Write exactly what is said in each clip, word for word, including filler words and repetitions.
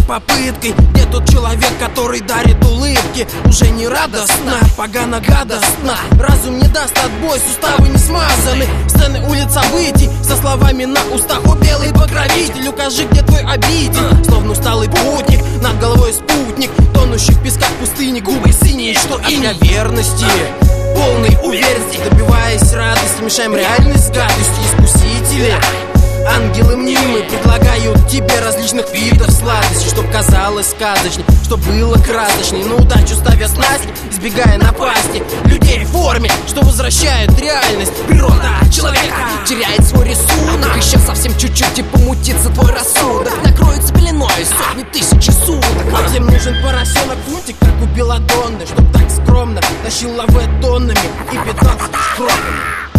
попыткой. Где тот человек, который дарит улыбки? Уже не радостно, погано гадостно. Разум не даст отбой, суставы не смазаны. Сцены улиц событий со словами на устах. О, белый покровитель, укажи, где твой обитель. Словно усталый путник, над головой спутник, тонущий в песках пустыни, губы синие, что и для верности, полной уверенности, добиваясь радости, мешаем реальность с гадостью. Искусители, ангелы мнимые, предлагают тебе различных видов сладостей, чтоб казалось сказочней, чтоб было красочней. На удачу ставя снасть, избегая напасти людей в форме, что возвращает реальность. Природа человека теряет свой рисунок. Еще совсем чуть-чуть и помутится твой рассудок. Накроется пеленой сотни тысячи суток. А всем нужен поросенок фунтик, как у Беладонны, чтоб так скромно тащил лаве тоннами и питался лишь крохами.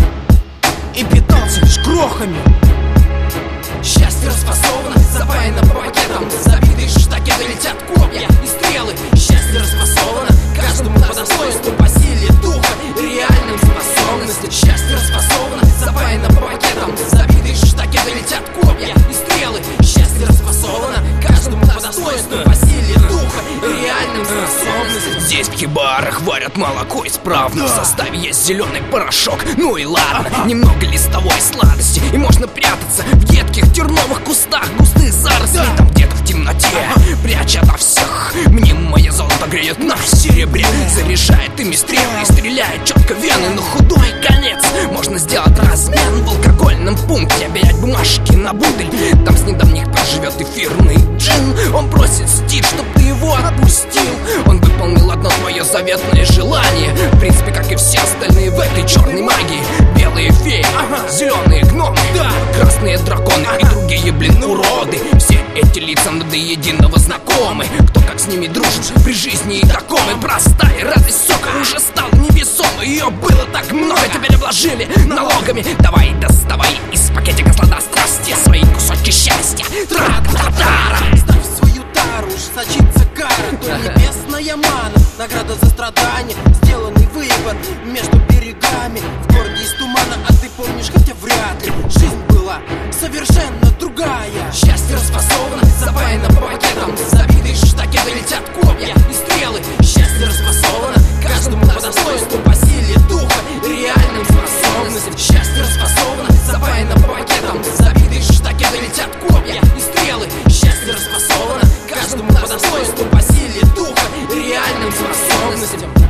И питался лишь крохами. Счастье расфасовано, запаяно по пакетам. Забитые штакеты летят копья и стрелы. Счастье расфасовано, каждому по достоинству, по силе духа и реальным способностям. Счастье расфасовано, запаяно по пакетам. Забитые штакеты летят копья и стрелы. Счастье расфасовано, каждому по достоинству, по силе духа и реальным способностям. Здесь в хибарах варят молоко исправно. В составе есть зеленый порошок, ну и ладно. Немного листовой сладости, и можно прятаться в едких терновых кустах, густых зарослей. Там где-то в темноте, пряча ото всех, мнимое золото греет на серебре. Заряжает ими стрелы и стреляет четко вены. На худой конец можно сделать размен в алкогольном пункте, обменять бумажки на бутыль. Там с недавних пор живет эфирный джин. Он просит стиль, чтоб ты его отпустил. Он выполнил одно твое заветное желание, в принципе, как и все остальные в этой черной магии. Белые феи, ага, зеленые гномы, да, красные драконы, ага, и другие, блин, уроды. Все эти лица до единого знакомы. Кто как с ними дружит при жизни и таком. И простая радость, сука, уже стала невесомой. Ее было так много, теперь обложили налогами. Давай, доставай из пакетика сладострастия свои кусочки счастья. Трак-та-тара. Ставь свою тару, уж сочится кара, то небесная мана, награда за страдания, сделанный выбор между берегами. В городе из тумана, а ты помнишь, хотя вряд ли. Жизнь была совершенно другая. Счастье расфасовано, запаяно по пакетам. Забитые штакеты летят копья и стрелы. Счастье расфасовано, каждому по достоинству, по силе духа и реальным способностям. Счастье расфасовано, запаяно по пакетам. Забитые штакеты летят копья и стрелы. Счастье расфасовано, каждому по достоинству, по силе духа и реальным способностям.